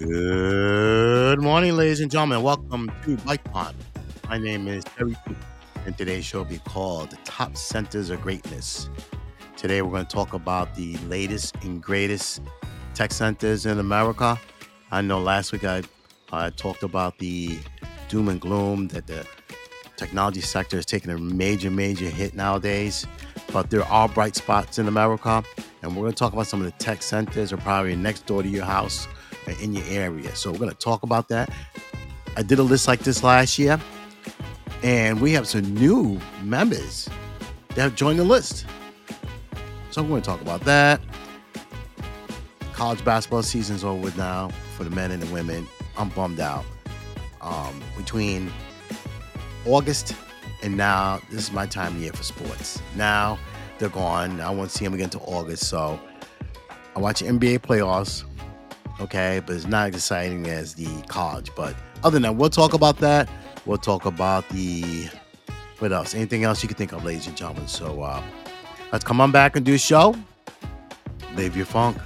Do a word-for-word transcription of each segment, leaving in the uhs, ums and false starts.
Good morning, ladies and gentlemen. Welcome to Bike Time. My name is Terry, and today's show will be called The Top Centers of Greatness. Today, we're going to talk about the latest and greatest tech centers in America. I know last week I uh, talked about the doom and gloom that the technology sector is taking a major, major hit nowadays, but there are bright spots in America, and we're going to talk about some of the tech centers are probably next door to your house or in your area. So we're going to talk about that. I did a list like this last year, and we have some new members that have joined the list. So we're going to talk about that. College basketball season's over with now for the men and the women. I'm bummed out. Um, between August and now, this is my time of year for sports. Now they're gone. I won't see them again until August. So I watch N B A playoffs, okay, but it's not as exciting as the college. But other than that, we'll talk about that. We'll talk about the, what else? Anything else you can think of, ladies and gentlemen. So uh, let's come on back and do a show. Live your funk.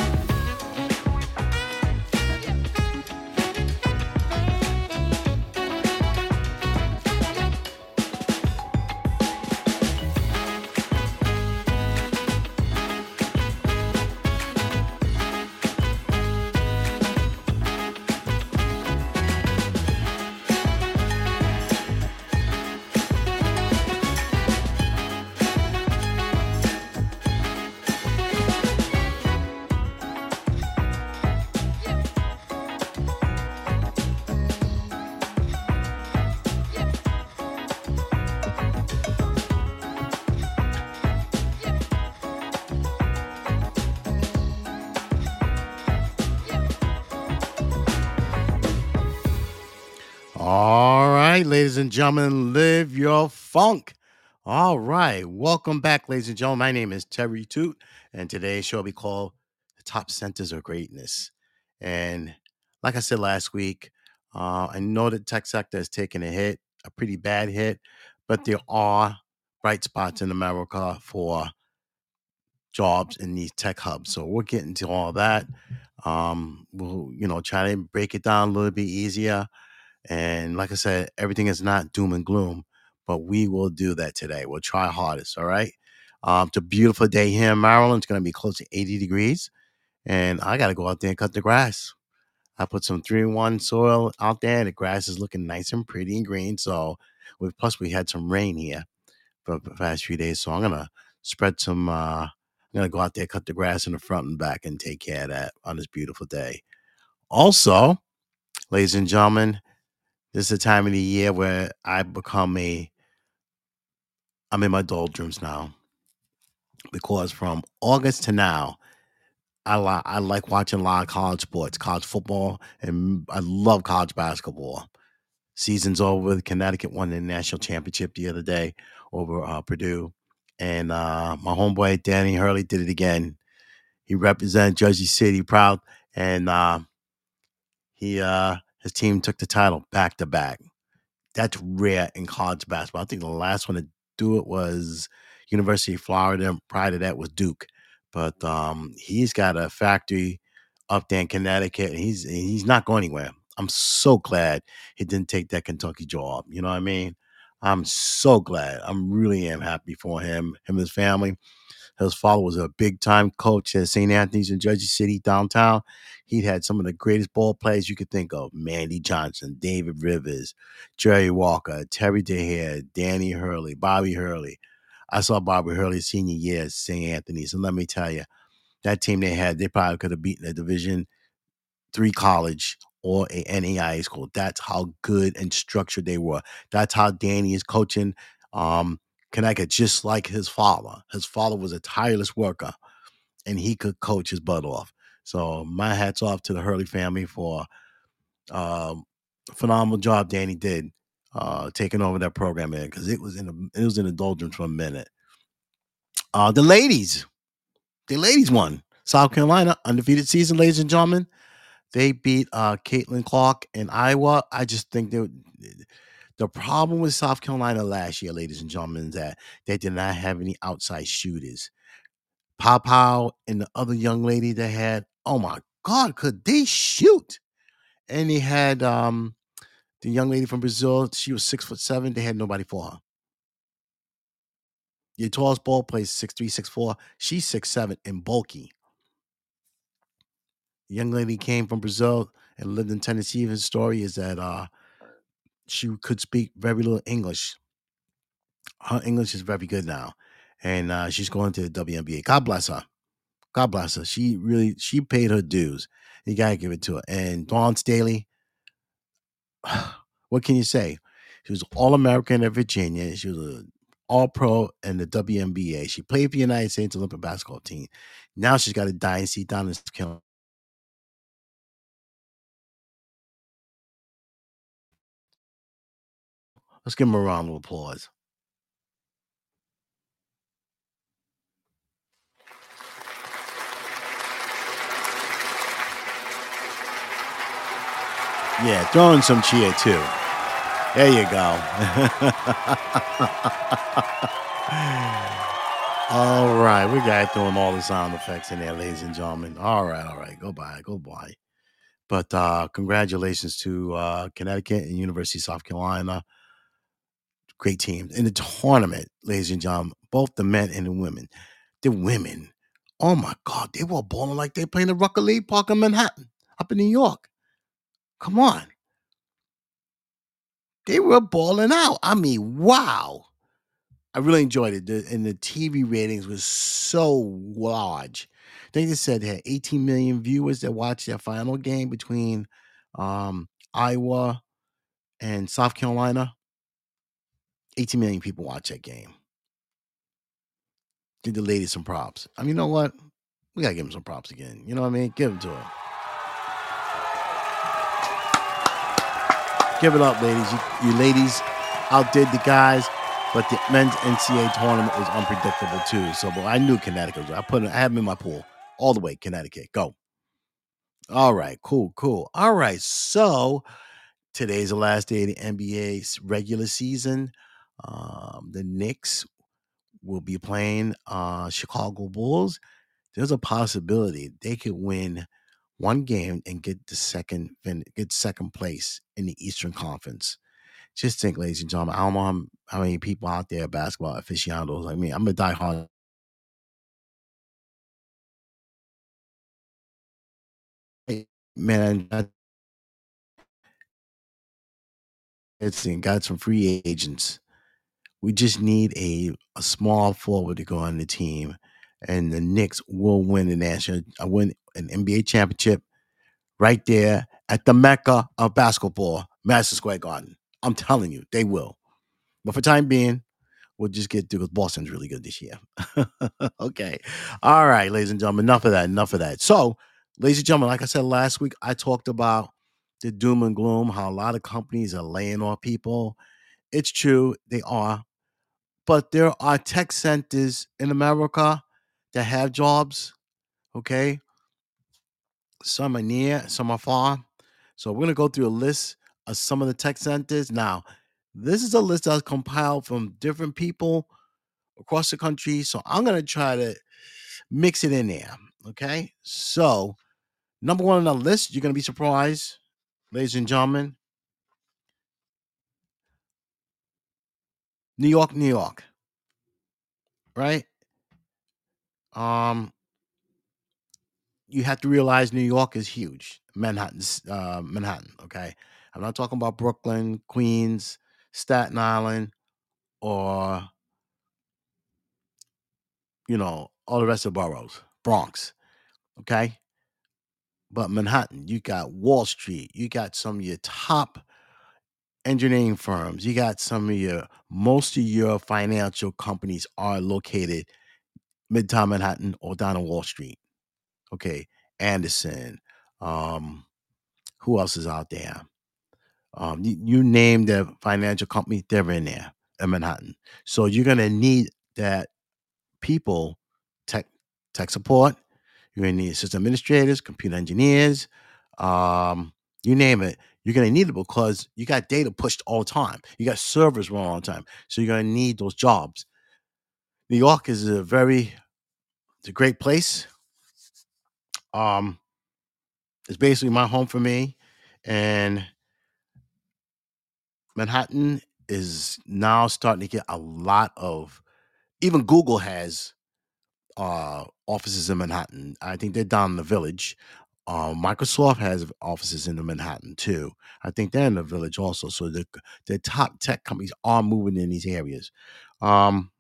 All right, ladies and gentlemen, live your funk. All right, welcome back, ladies and gentlemen. My name is Terry Toot, and today's show will be called The Top Centers of Greatness. And like I said last week, uh, I know the tech sector has taken a hit, a pretty bad hit, but there are bright spots in America for jobs in these tech hubs. So we'll get into all that. Um, we'll, you know, try to break it down a little bit easier. And like I said, everything is not doom and gloom, but we will do that today. We'll try hardest, all right? Um, it's a beautiful day here in Maryland. It's going to be close to eighty degrees, and I got to go out there and cut the grass. I put some three in one soil out there, and the grass is looking nice and pretty and green. So, we, plus we had some rain here for the past few days, so I'm going to spread some, uh, I'm going to go out there, cut the grass in the front and back, and take care of that on this beautiful day. Also, ladies and gentlemen, this is the time of the year where I become a, I'm in my doldrums now. Because from August to now, I, li- I like watching a lot of college sports, college football, and I love college basketball. Season's over. Connecticut won the national championship the other day over uh, Purdue. And uh, my homeboy, Danny Hurley, did it again. He represented Jersey City proud, and uh, he uh, his team took the title back to back. That's rare in college basketball. I think the last one to do it was University of Florida, and prior to that was Duke. But um, he's got a factory up there in Connecticut, and he's he's not going anywhere. I'm so glad he didn't take that Kentucky job. You know what I mean? I'm so glad. I'm really am happy for him, him and his family. His father was a big time coach at Saint Anthony's in Jersey City downtown. He had some of the greatest ball players you could think of: Mandy Johnson, David Rivers, Jerry Walker, Terry DeHare, Danny Hurley, Bobby Hurley. I saw Bobby Hurley senior year at Saint Anthony's, and let me tell you, that team they had, they probably could have beaten a Division three college or a N A I A school. That's how good and structured they were. That's how Danny is coaching um, Connecticut, just like his father. His father was a tireless worker, and he could coach his butt off. So my hat's off to the Hurley family for um, phenomenal job Danny did uh, taking over that program in, because it was in the, it was in the doldrums for a minute. Uh, the ladies, the ladies won. South Carolina undefeated season, ladies and gentlemen. They beat uh, Caitlin Clark in Iowa. I just think they the problem with South Carolina last year, ladies and gentlemen, is that they did not have any outside shooters. Pow Pow and the other young lady they had, oh my God, could they shoot? And they had um the young lady from Brazil. She was six foot seven. They had nobody for her. Your tallest ball player is six three, six four. She's six seven and bulky. The young lady came from Brazil and lived in Tennessee. His story is that uh, she could speak very little English. Her English is very good now, and uh, she's going to the W N B A. God bless her. God bless her. She really she paid her dues. You gotta give it to her. And Dawn Staley, what can you say? She was All American at Virginia. She was an All Pro in the W N B A. She played for the United States Olympic basketball team. Now she's got a dynasty down in South Carolina. Let's give him a round of applause. Yeah, throw in some cheer too. There you go. All right, we got throwing all the sound effects in there, ladies and gentlemen. All right, all right, go by, go by. But uh, congratulations to uh, Connecticut and University of South Carolina. Great teams in the tournament, ladies and gentlemen. Both the men and the women. The women, oh my God, they were balling like they playing the Rucker League Park in Manhattan, up in New York. Come on, they were balling out. I mean, wow. I really enjoyed it. The, and the T V ratings was so large. I think they said they had eighteen million viewers that watched that final game between um, Iowa and South Carolina. eighteen million people watch that game. Give the ladies some props. I mean, you know what? We gotta give them some props again. You know what I mean? Give them to her. Give it up, ladies. You, you ladies outdid the guys, but the men's N C A A tournament was unpredictable too. So, but I knew Connecticut was. I put. I have them in my pool all the way. Connecticut, go. All right, cool, cool. All right, so today's the last day of the N B A's regular season. Um, the Knicks will be playing uh, Chicago Bulls. There's a possibility they could win one game and get the second fin- get second place in the Eastern Conference. Just think, ladies and gentlemen, I don't know how, how many people out there, basketball aficionados like me. I'm a diehard man. It's got some free agents. We just need a a small forward to go on the team, and the Knicks will win the national, uh, win an N B A championship right there at the mecca of basketball, Madison Square Garden. I'm telling you, they will. But for time being, we'll just get through because Boston's really good this year. Okay. All right, ladies and gentlemen, enough of that. Enough of that. So, ladies and gentlemen, like I said last week, I talked about the doom and gloom, how a lot of companies are laying off people. It's true, they are. But there are tech centers in America that have jobs. Okay. Some are near, some are far. So we're gonna go through a list of some of the tech centers. Now, this is a list that's compiled from different people across the country. So I'm gonna try to mix it in there. Okay. So number one on the list, you're gonna be surprised, ladies and gentlemen. New York, New York, right? Um, you have to realize New York is huge. Manhattan's uh, Manhattan. Okay, I'm not talking about Brooklyn, Queens, Staten Island, or you know all the rest of the boroughs, Bronx. Okay, but Manhattan, you got Wall Street, you got some of your top engineering firms, you got some of your most of your financial companies are located Midtown Manhattan or down on Wall Street. Okay, Anderson. Um, who else is out there? Um, you, you name the financial company, they're in there in Manhattan. So you're gonna need that people, tech tech support. You're gonna need system administrators, computer engineers, um, you name it. You're gonna need it because you got data pushed all the time. You got servers running all the time. So you're gonna need those jobs. New York is a very it's a great place. Um, it's basically my home for me. And Manhattan is now starting to get a lot of, even Google has uh, offices in Manhattan. I think they're down in the Village. Uh, Microsoft has offices in the Manhattan too. I think they're in the Village also. So the the top tech companies are moving in these areas. Um,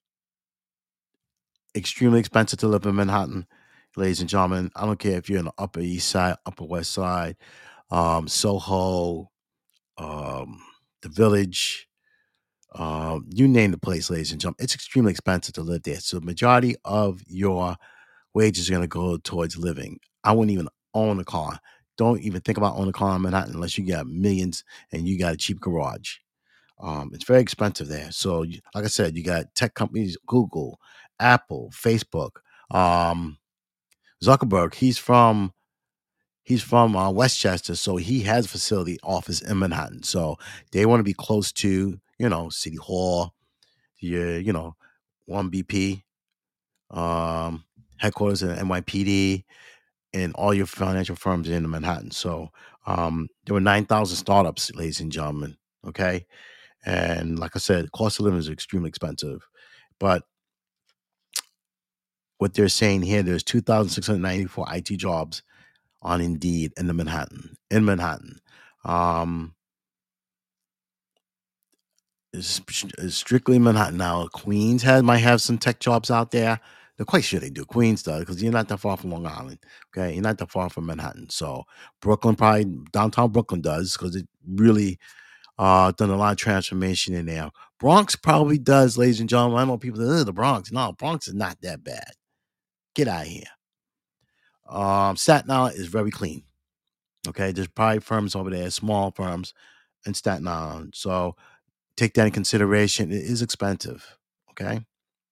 Extremely expensive to live in Manhattan, ladies and gentlemen. I don't care if you're in the Upper East Side, Upper West Side, um, Soho, um, the Village. Um, you name the place, ladies and gentlemen. It's extremely expensive to live there. So the majority of your wages are going to go towards living. I wouldn't even own a car. Don't even think about owning a car in Manhattan unless you got millions and you got a cheap garage. Um, it's very expensive there. So, you- like I said, you got tech companies, Google, Apple, Facebook. Um, Zuckerberg, he's from he's from uh, Westchester, so he has a facility office in Manhattan. So they want to be close to, you know, City Hall, your, you know, one B P, um, headquarters in N Y P D, and all your financial firms in Manhattan. So um, there were nine thousand startups, ladies and gentlemen. Okay. And like I said, cost of living is extremely expensive. But what they're saying here, there's two thousand six hundred ninety-four I T jobs on Indeed in the Manhattan, in Manhattan. Um, it's, it's strictly Manhattan. Now, Queens has might have some tech jobs out there. They're quite sure they do. Queens does because you're not that far from Long Island. Okay, you're not that far from Manhattan. So Brooklyn probably downtown Brooklyn does because it really uh done a lot of transformation in there. Bronx probably does, ladies and gentlemen. I know people say "Ugh, the Bronx. No, Bronx is not that bad. Get out of here. Um, Staten Island is very clean. Okay, there's probably firms over there, small firms in Staten Island. So take that in consideration. It is expensive. Okay.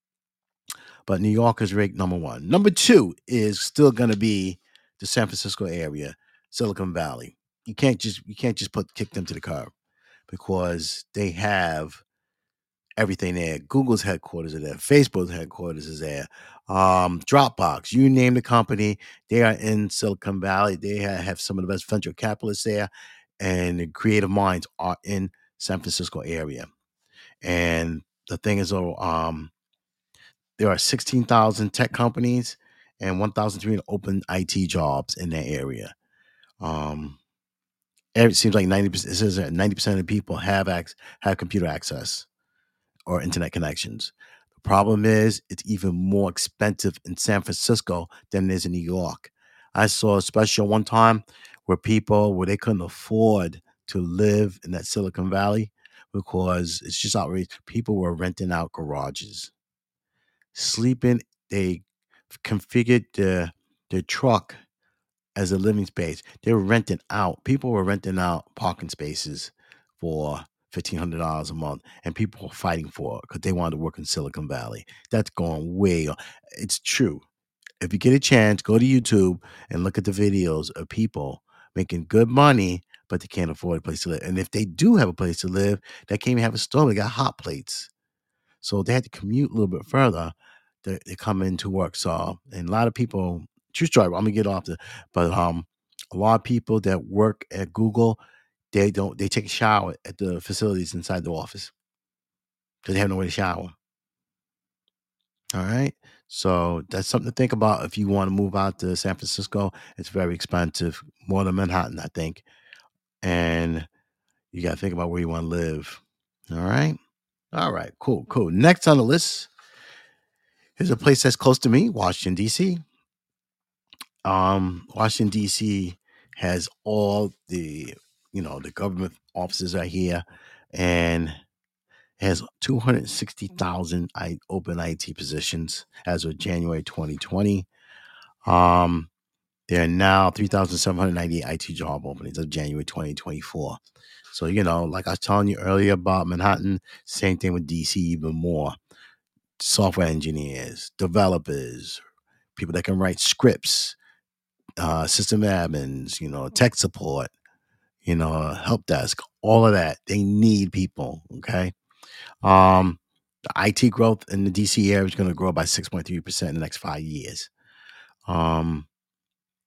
But New York is ranked number one. Number two is still gonna be the San Francisco area, Silicon Valley. You can't just you can't just put kick them to the curb because they have everything there. Google's headquarters are there. Facebook's headquarters is there. Um, Dropbox, you name the company, they are in Silicon Valley. They ha- have some of the best venture capitalists there, and the creative minds are in San Francisco area. And the thing is, though, um, there are sixteen thousand tech companies and one thousand three hundred open I T jobs in that area. Um, it seems like ninety percent, it says that ninety percent of people have ac- have computer access or internet connections. The problem is it's even more expensive in San Francisco than it is in New York. I saw a special one time where people where they couldn't afford to live in that Silicon Valley because it's just outrageous. People were renting out garages, sleeping. They configured the their truck as a living space. They were renting out. People were renting out parking spaces for fifteen hundred dollars a month, and people were fighting for it because they wanted to work in Silicon Valley. That's going way. o- It's true. If you get a chance, go to YouTube and look at the videos of people making good money, but they can't afford a place to live. And if they do have a place to live, they can't even have a stove. They got hot plates. So they had to commute a little bit further to, to come into work. So, and a lot of people, true story, I'm gonna get off the, but um, a lot of people that work at Google, they don't, they take a shower at the facilities inside the office because they have nowhere to shower. All right. So that's something to think about if you want to move out to San Francisco. It's very expensive, more than Manhattan, I think. And you got to think about where you want to live. All right. All right. Cool. Cool. Next on the list is a place that's close to me, Washington, D C. Um, Washington, D C has all the, you know, the government offices are here and has two hundred sixty thousand I, open I T positions as of January twenty twenty. Um, there are now three thousand seven hundred ninety I T job openings of January twenty twenty-four. So, you know, like I was telling you earlier about Manhattan, same thing with D C, even more. Software engineers, developers, people that can write scripts, uh, system admins, you know, tech support, you know, help desk, all of that. They need people. Okay. Um, the I T growth in the D C area is going to grow by six point three percent in the next five years. Um,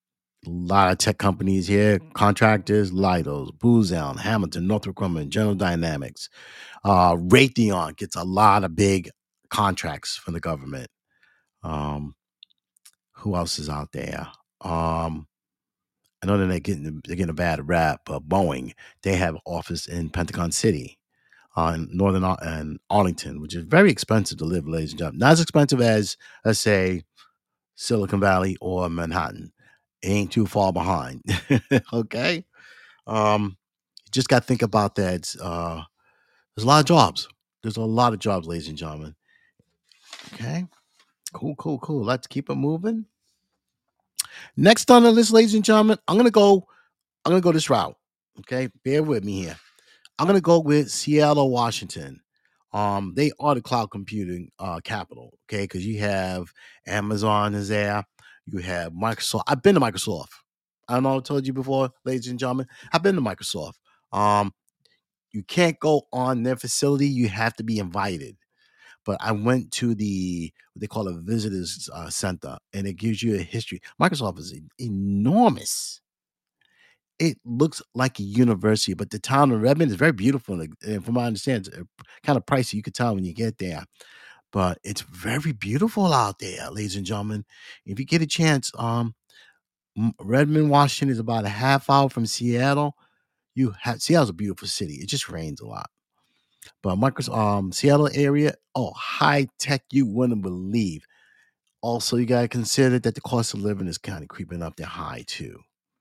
A lot of tech companies here, contractors, Leidos, Booz Allen, Hamilton, Northrop Grumman, General Dynamics. Uh, Raytheon gets a lot of big contracts from the government. Um, who else is out there? Um, I know that they're getting they're getting a bad rap, but Boeing, they have office in Pentagon City, uh, in northern Ar- and Arlington, which is very expensive to live, ladies and gentlemen. Not as expensive as, let's say, Silicon Valley or Manhattan. It ain't too far behind. Okay. Um, you just got to think about that. Uh, there's a lot of jobs. There's a lot of jobs, ladies and gentlemen. Okay. Cool, cool, cool. Let's keep it moving. Next on the list, ladies and gentlemen, I'm gonna go. I'm gonna go this route. Okay, bear with me here. I'm gonna go with Seattle, Washington. Um, they are the cloud computing uh, capital. Okay, because you have Amazon is there. You have Microsoft. I've been to Microsoft. I don't know. I told you before, ladies and gentlemen. I've been to Microsoft. Um, you can't go on their facility. You have to be invited. But I went to the what they call a visitors uh, center, and it gives you a history. Microsoft is e- enormous. It looks like a university, but the town of Redmond is very beautiful. And and from what I understand, it's kind of pricey. You could tell when you get there, but it's very beautiful out there, ladies and gentlemen. If you get a chance, um, M- Redmond, Washington is about a half hour from Seattle. You have Seattle's a beautiful city. It just rains a lot, but Microsoft, um, Seattle area, oh, high tech, you wouldn't believe. Also, you gotta consider that the cost of living is kind of creeping up there high too.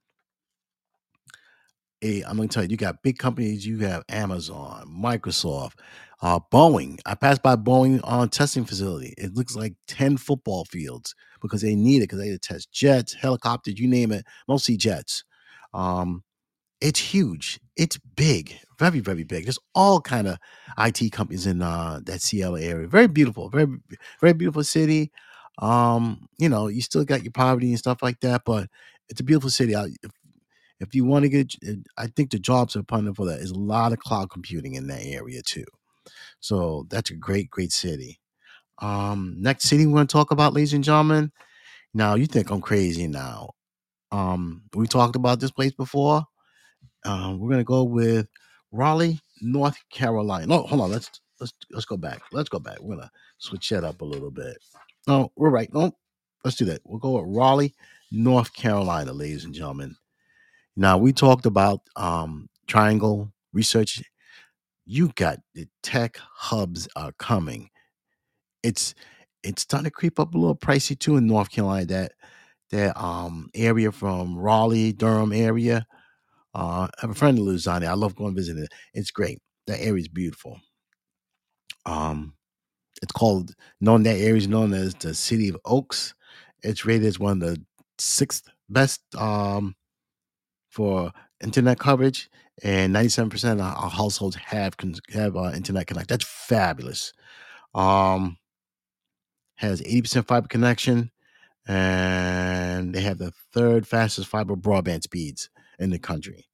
Hey, I'm gonna tell you, you got big companies. You have Amazon, Microsoft, uh, Boeing. I passed by Boeing on testing facility. It looks like ten football fields because they need it because they test jets, helicopters, you name it, mostly jets. Um, it's huge. It's big, very very big. There's all kind of I T companies in uh, that Seattle area. Very beautiful, very very beautiful city. Um, you know, you still got your poverty and stuff like that, but it's a beautiful city. I, if you want to get, uh, I think the jobs are plentiful for that. There's a lot of cloud computing in that area too. So that's a great, great city. Um, next city we're going to talk about, ladies and gentlemen. Now you think I'm crazy now. Um, we talked about this place before. Um, we're gonna go with Raleigh, North Carolina. No, hold on. Let's let's let's go back. Let's go back. We're gonna switch that up a little bit. No, we're right. No, let's do that. We'll go with Raleigh, North Carolina, ladies and gentlemen. Now we talked about um, Triangle Research. You got the tech hubs are coming. It's it's starting to creep up a little pricey too in North Carolina. That that um area from Raleigh, Durham area. Uh, I have a friend who lives down there. I love going visiting it. It's great. That area is beautiful. Um, it's called known that area is known as the City of Oaks. It's rated as one of the sixth best um for internet coverage, and ninety-seven percent of our households have con- have uh, internet connect. That's fabulous. Um, has eighty percent fiber connection, and they have the third fastest fiber broadband speeds in the country.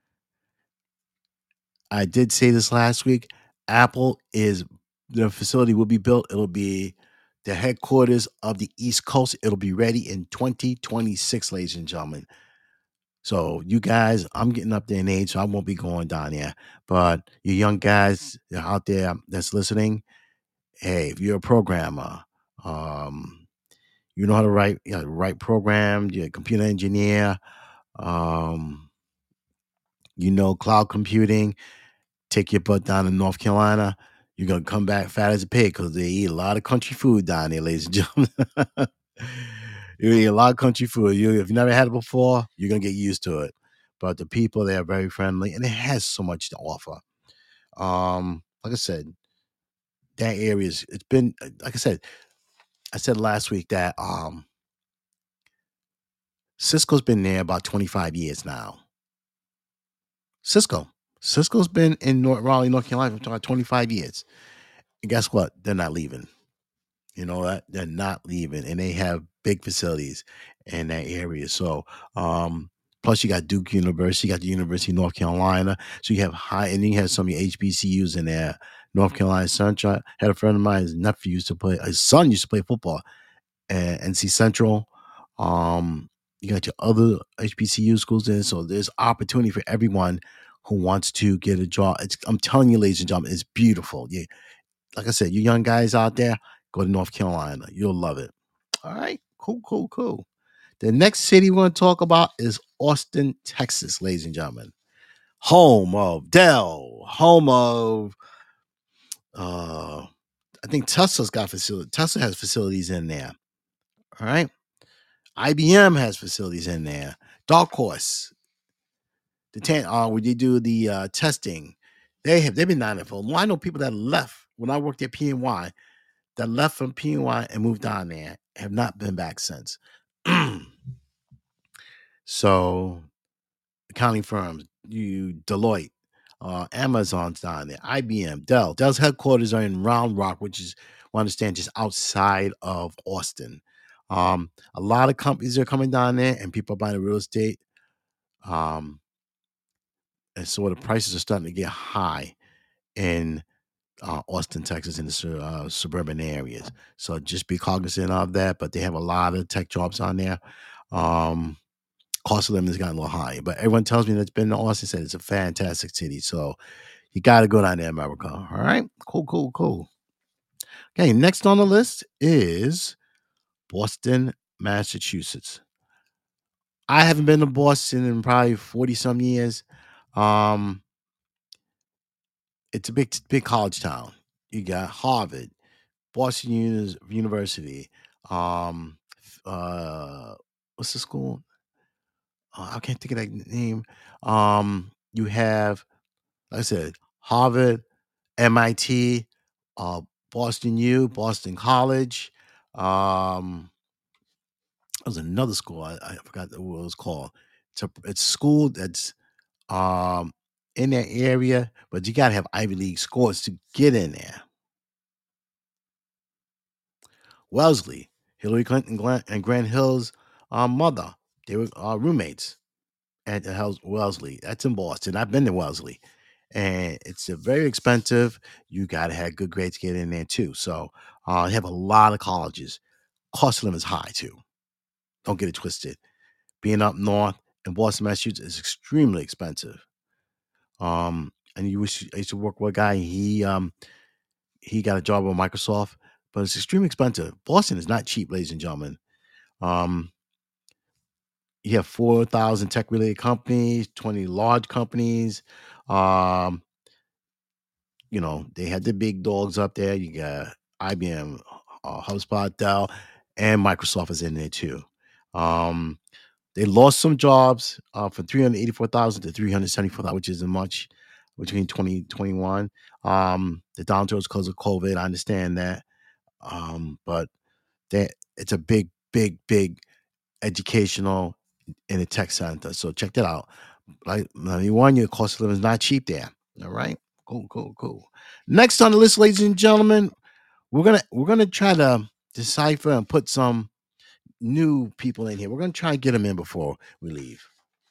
I did say this last week. Apple is the facility will be built. It'll be the headquarters of the East Coast. It'll be ready in twenty twenty-six, ladies and gentlemen. So you guys, I'm getting up there in age, so I won't be going down there. But you young guys out there that's listening, hey, if you're a programmer, um, you know how to write, you know, write programs, you're a computer engineer, um, you know, cloud computing, take your butt down to North Carolina. You're gonna come back fat as a pig because they eat a lot of country food down there, ladies and gentlemen. You eat a lot of country food. You, if you never had it before, you're gonna get used to it. But the people they are very friendly, and it has so much to offer. Um, like I said, that area is. It's been like I said. I said last week that um, Cisco's been there about twenty-five years now. Cisco, Cisco's been in North Raleigh, North Carolina for about twenty-five years. And guess what? They're not leaving. You know that they're not leaving, and they have big facilities in that area. So, um, plus you got Duke University, you got the University of North Carolina. So you have high, and then you have some of your H B C Us in there. North Carolina Central. Had a friend of mine, his nephew used to play, his son used to play football at N C Central. Um, You got your other H B C U schools in. So there's opportunity for everyone who wants to get a job. It's, I'm telling you, ladies and gentlemen, it's beautiful. Yeah, like I said, you young guys out there, go to North Carolina. You'll love it. All right, cool, cool, cool. The next city we're going to talk about is Austin, Texas, ladies and gentlemen. Home of Dell, home of uh I think Tesla's got facility. Tesla has facilities in there. All right. I B M has facilities in there. Dark Horse, the ten, uh, where they do the uh, testing, they have they've been down there for a while. I know people that left when I worked at P N Y that left from P N Y and moved down there have not been back since. So, accounting firms, you Deloitte, uh, Amazon's down there, I B M, Dell. Dell's headquarters are in Round Rock, which is, I understand, just outside of Austin. Um, a lot of companies are coming down there, and people are buying real estate. Um, and so the prices are starting to get high in uh, Austin, Texas, in the su- uh, suburban areas. So just be cognizant of that. But they have a lot of tech jobs on there. Um, cost of living has gotten a little high, but everyone tells me that's been to Austin said it's a fantastic city. So you got to go down there, America. All right, cool, cool, cool. Okay, next on the list is Boston, Massachusetts. I haven't been to Boston in probably forty some years. Um, it's a big, big college town. You got Harvard, Boston Uni- University. Um, uh, what's the school? Uh, I can't think of that name. Um, you have, like I said, Harvard, M I T, uh, Boston U, Boston College. Um, there was another school. I, I forgot what it was called. It's a it's a school that's um in that area, but you gotta have Ivy League scores to get in there. Wellesley, Hillary Clinton Glen- and Grant Hill's um, mother, they were uh, roommates at the house Wellesley. That's in Boston. I've been to Wellesley, and it's a very expensive. You gotta have good grades to get in there too. So uh, they have a lot of colleges. Cost of living is high too. Don't get it twisted. Being up north in Boston, Massachusetts is extremely expensive. Um, and you wish I used to work with a guy. He um he got a job with Microsoft, but it's extremely expensive. Boston is not cheap, ladies and gentlemen. Um, you have four thousand tech related companies, twenty large companies. Um, you know, they had the big dogs up there. You got I B M, uh, HubSpot, Dell, and Microsoft is in there too. Um, they lost some jobs uh, from three hundred eighty-four thousand to three hundred seventy-four thousand, which isn't much between twenty twenty-one. Um, the downturn was because of COVID. I understand that. Um, but that it's a big, big, big educational in a tech center. So check that out. Like let me warn you, cost of living is not cheap there. All right. Cool, cool, cool. Next on the list, ladies and gentlemen, we're gonna we're gonna try to decipher and put some new people in here. We're gonna try to get them in before we leave.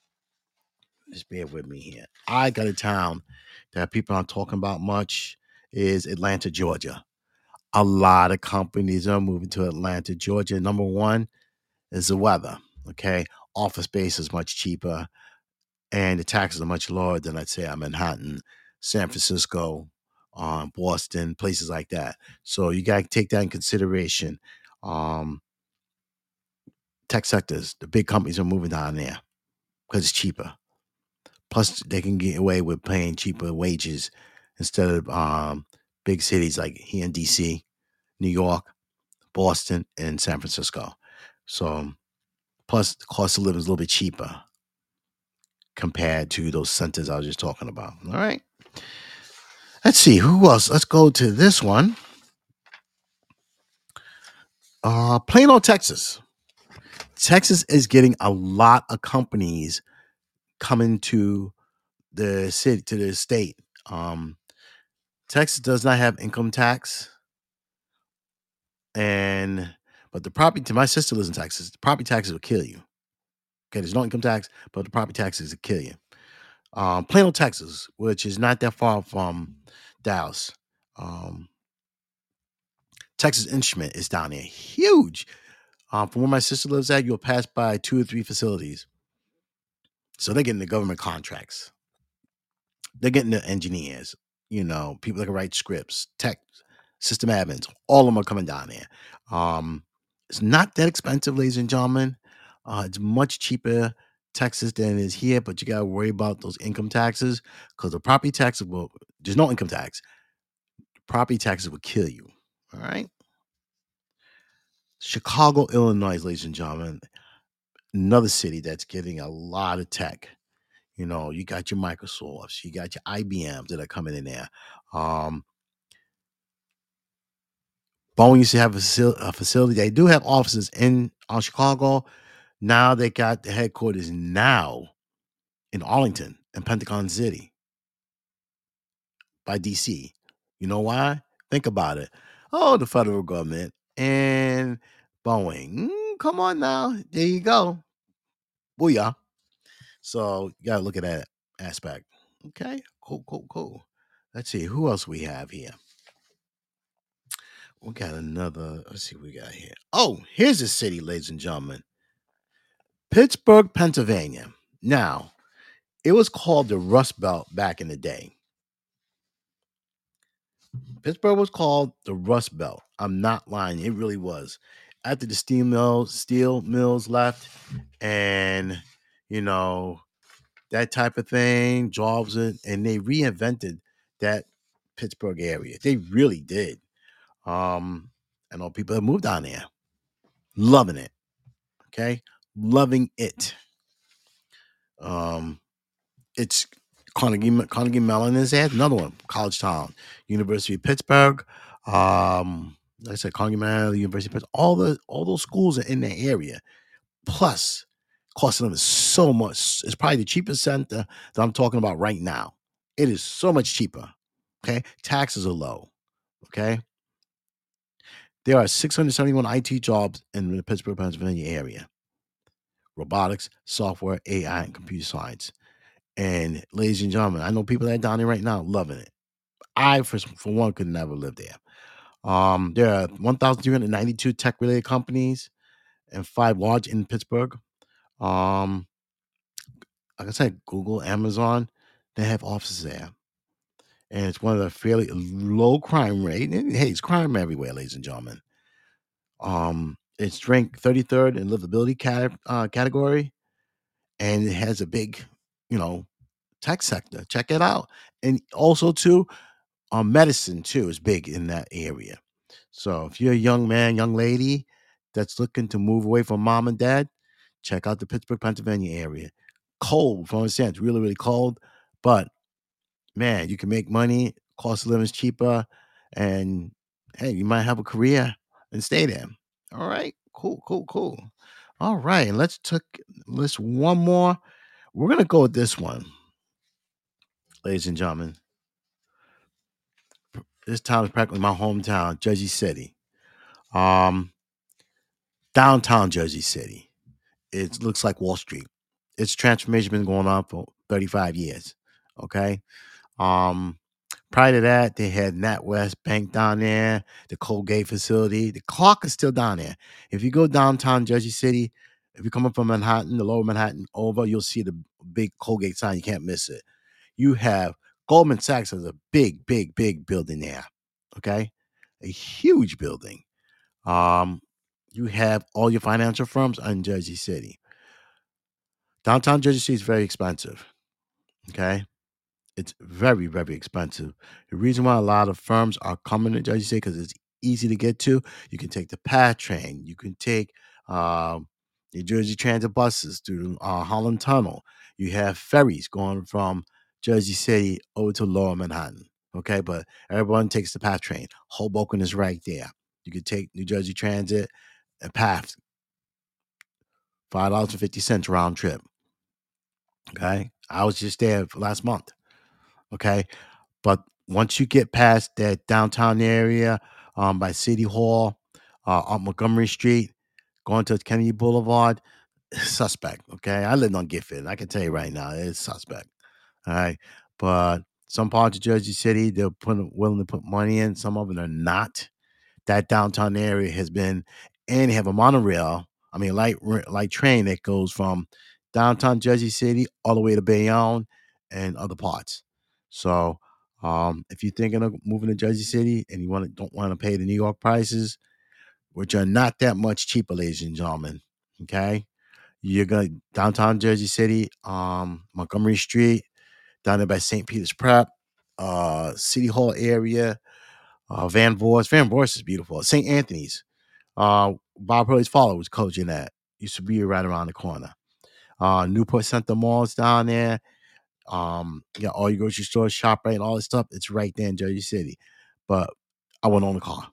Just bear with me here. I got a town that people aren't talking about much is Atlanta, Georgia. A lot of companies are moving to Atlanta, Georgia. Number one is the weather. Okay. Office space is much cheaper and the taxes are much lower than, let's say, Manhattan, San Francisco, um, Boston, places like that. So you got to take that in consideration. Um, tech sectors, the big companies are moving down there because it's cheaper. Plus, they can get away with paying cheaper wages instead of um, big cities like here in D C, New York, Boston, and San Francisco. So, plus the cost of living is a little bit cheaper compared to those centers I was just talking about. All right. Let's see who else. Let's go to this one. Uh, Plano, Texas. Texas is getting a lot of companies coming to the city to the state. Um, Texas does not have income tax, and but the property. To my sister lives in Texas. The property taxes will kill you. Okay, there's no income tax, but the property taxes will kill you. Um, Plano, Texas, which is not that far from Dallas. Um, Texas Instrument is down there, huge. Um, from where my sister lives at, you'll pass by two or three facilities. So they're getting the government contracts. They're getting the engineers, you know, people that can write scripts, tech, system admins. All of them are coming down there. Um, it's not that expensive, ladies and gentlemen. Uh, it's much cheaper Texas than it is here, but you got to worry about those income taxes because the property taxes will. There's no income tax. Property taxes will kill you. All right. Chicago, Illinois, ladies and gentlemen, another city that's getting a lot of tech. You know, you got your Microsofts, you got your I B Ms that are coming in there. Um, Boeing used to have a, facil- a facility. They do have offices in uh, Chicago. Now they got the headquarters now in Arlington and Pentagon City by D C. You know why? Think about it. Oh, the federal government and Boeing. Mm, come on now. There you go. Booyah. So you got to look at that aspect. Okay. Cool, cool, cool. Let's see who else we have here. We got another. Let's see what we got here. Oh, here's a city, ladies and gentlemen. Pittsburgh, Pennsylvania. Now, it was called the Rust Belt back in the day. Pittsburgh was called the Rust Belt. I'm not lying. It really was. After the steel mills, steel mills left, and you know that type of thing, jobs, and, and they reinvented that Pittsburgh area. They really did. Um, I know people have moved down there, loving it. Okay, loving it. Um, it's Carnegie Carnegie Mellon is there. Another one, College Town, University of Pittsburgh. Um, like I said, Carnegie Mellon, University of Pittsburgh. All the all those schools are in the area. Plus, costing them is so much. It's probably the cheapest center that I'm talking about right now. It is so much cheaper. Okay, taxes are low. Okay, there are six hundred seventy-one I T jobs in the Pittsburgh, Pennsylvania area. Robotics, software, A I, and computer science. And ladies and gentlemen, I know people that are down there right now loving it. I, for, for one, could never live there. Um, there are one thousand three hundred ninety-two tech-related companies and five large in Pittsburgh. Um, like I said, Google, Amazon, they have offices there. And it's one of the fairly low crime rate. And hey, it's crime everywhere, ladies and gentlemen. Um, it's ranked thirty-third in livability cat, uh, category, and it has a big, you know, tech sector. Check it out. And also, too, um, medicine too is big in that area. So if you're a young man, young lady that's looking to move away from mom and dad, check out the Pittsburgh, Pennsylvania area. Cold, from what I understand, it's really, really cold, but man, you can make money. Cost of living is cheaper, and hey, you might have a career and stay there. All right, cool, cool, cool. All right, and let's took let's one more. We're gonna go with this one, ladies and gentlemen. This town is practically my hometown, Jersey City. Um, Downtown Jersey City. It looks like Wall Street. Its transformation been going on for thirty-five years. Okay. Um, prior to that, they had NatWest Bank down there, the Colgate facility. The clock is still down there. If you go downtown Jersey City, if you're coming from Manhattan, the lower Manhattan over, you'll see the big Colgate sign. You can't miss it. You have Goldman Sachs has a big, big, big building there. Okay. A huge building. Um, you have all your financial firms in Jersey City. Downtown Jersey City is very expensive. Okay. It's very, very expensive. The reason why a lot of firms are coming to Jersey City because it's easy to get to. You can take the PATH train. You can take um, the Jersey Transit buses through uh, Holland Tunnel. You have ferries going from Jersey City over to Lower Manhattan. Okay, but everyone takes the PATH train. Hoboken is right there. You can take New Jersey Transit and PATH, five dollars and fifty cents round trip. Okay, I was just there last month. Okay, but once you get past that downtown area um, by City Hall, uh, on Montgomery Street, going to Kennedy Boulevard, suspect. Okay, I live on Gifford. I can tell you right now, it's suspect. All right, but some parts of Jersey City, they're putting, willing to put money in. Some of them are not. That downtown area has been and they have a monorail. I mean, light light train that goes from downtown Jersey City all the way to Bayonne and other parts. So, um, if you're thinking of moving to Jersey City and you want to, don't want to pay the New York prices, which are not that much cheaper, ladies and gentlemen, okay, you're gonna downtown Jersey City, um, Montgomery Street, down there by Saint Peter's Prep, uh, City Hall area, uh, Van Voors. Van Voors is beautiful. Saint Anthony's. Uh, Bob Hurley's father was coaching that. Used to be right around the corner. Uh, Newport Center Mall's down there. Um, yeah, all your grocery stores, ShopRite, and all this stuff. It's right there in Jersey City. But I wouldn't own a car.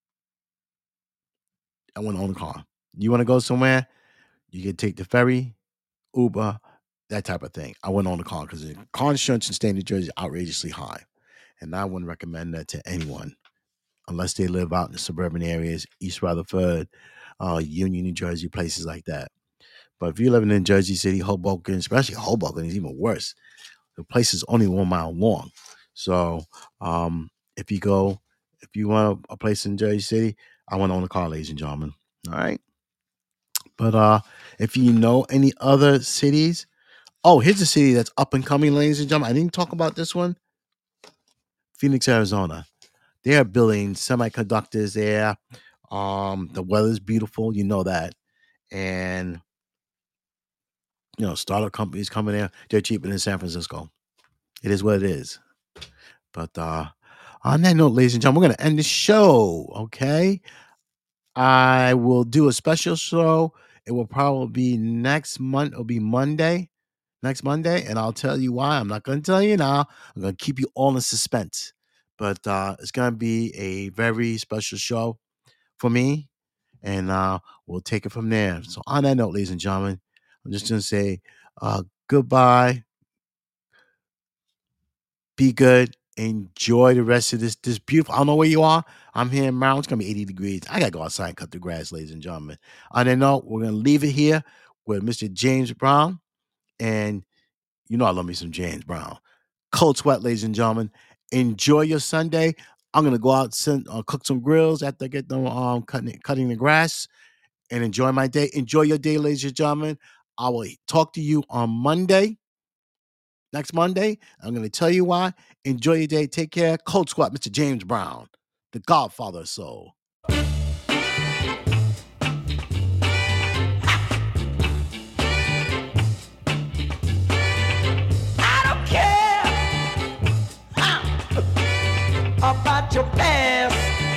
I wouldn't own a car. You want to go somewhere? You can take the ferry, Uber, that type of thing. I wouldn't own a car because the car insurance in the state of New Jersey is outrageously high. And I wouldn't recommend that to anyone unless they live out in the suburban areas, East Rutherford, uh, Union, New Jersey, places like that. But if you're living in Jersey City, Hoboken, especially Hoboken is even worse. The place is only one mile long. So um, if you go, if you want a, a place in Jersey City, I want to own a car, ladies and gentlemen. All right. But uh, if you know any other cities, oh, here's a city that's up and coming, ladies and gentlemen. I didn't talk about this one. Phoenix, Arizona. They are building semiconductors there. Um, the weather's beautiful, you know that. And you know, startup companies coming there, they're cheaper than San Francisco. It is what it is. But uh on that note, ladies and gentlemen, we're gonna end the show. Okay. I will do a special show. It will probably be next month. It'll be Monday. Next Monday, and I'll tell you why. I'm not going to tell you now. I'm going to keep you all in suspense. But uh, it's going to be a very special show for me, and uh, we'll take it from there. So on that note, ladies and gentlemen, I'm just going to say uh, goodbye. Be good. Enjoy the rest of this this beautiful. I don't know where you are. I'm here in Maryland. It's going to be eighty degrees. I got to go outside and cut the grass, ladies and gentlemen. On that note, we're going to leave it here with Mister James Brown, and you know I love me some James Brown. Cold Sweat, ladies and gentlemen. Enjoy your Sunday. I'm gonna go out and uh, cook some grills after I get them um cutting cutting the grass and enjoy my day. Enjoy your day, ladies and gentlemen. I will talk to you on Monday. Next Monday. I'm gonna tell you why. Enjoy your day. Take care. Cold Sweat, Mister James Brown, the Godfather of Soul. About your past.